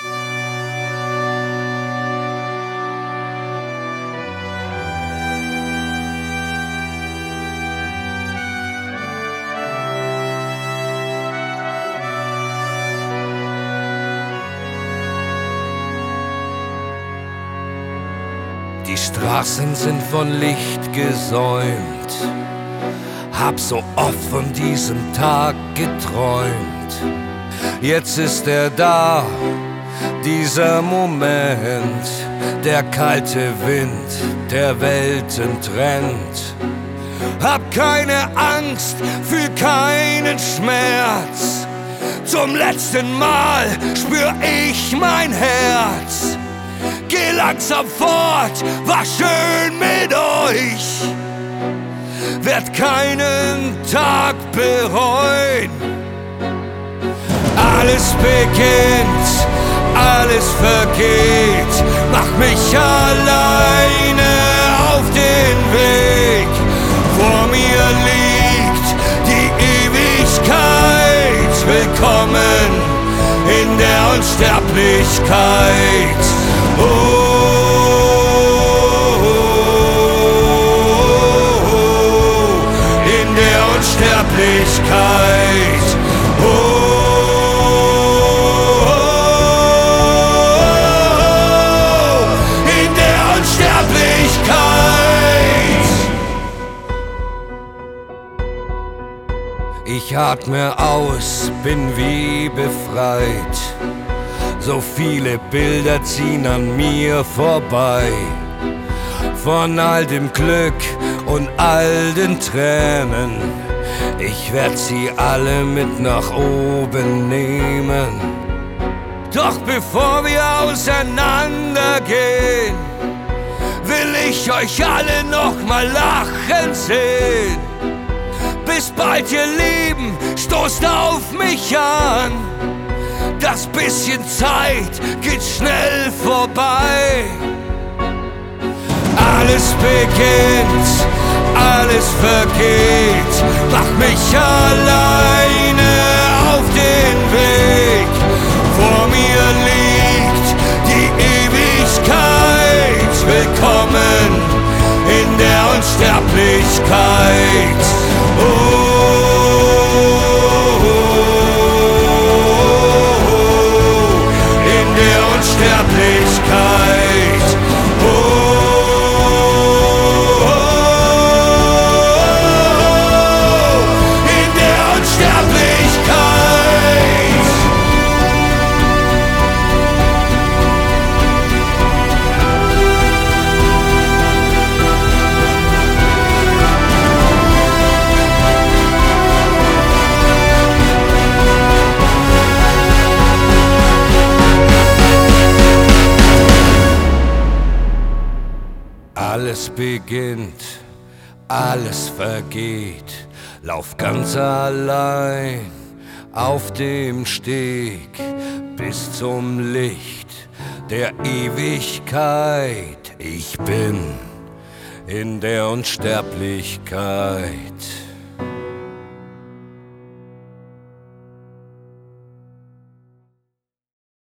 Die Straßen sind von Licht gesäumt, hab so oft von diesem Tag geträumt. Jetzt ist er da, dieser Moment, der kalte Wind, der Welten trennt. Hab keine Angst, fühl keinen Schmerz, zum letzten Mal spür ich mein Herz. Geh langsam fort, war schön mit euch, werd keinen Tag bereuen. Alles beginnt, alles vergeht, mach mich alleine auf den Weg. Vor mir liegt die Ewigkeit, willkommen in der Unsterblichkeit. Oh, in der Unsterblichkeit. Oh, in der Unsterblichkeit. Ich atme aus, bin wie befreit. So viele Bilder ziehen an mir vorbei, von all dem Glück und all den Tränen. Ich werd sie alle mit nach oben nehmen. Doch bevor wir auseinandergehen, will ich euch alle noch mal lachen sehen. Bis bald, ihr Lieben, stoßt auf mich an. Das bisschen Zeit geht schnell vorbei. Alles beginnt, alles vergeht, mach mich alleine auf den Weg. Vor mir liegt die Ewigkeit, willkommen in der Unsterblichkeit. Oh, Unsterblichkeit. Oh, in der Unsterblichkeit. Alles beginnt, alles vergeht, lauf ganz allein auf dem Steg bis zum Licht der Ewigkeit. Ich bin in der Unsterblichkeit.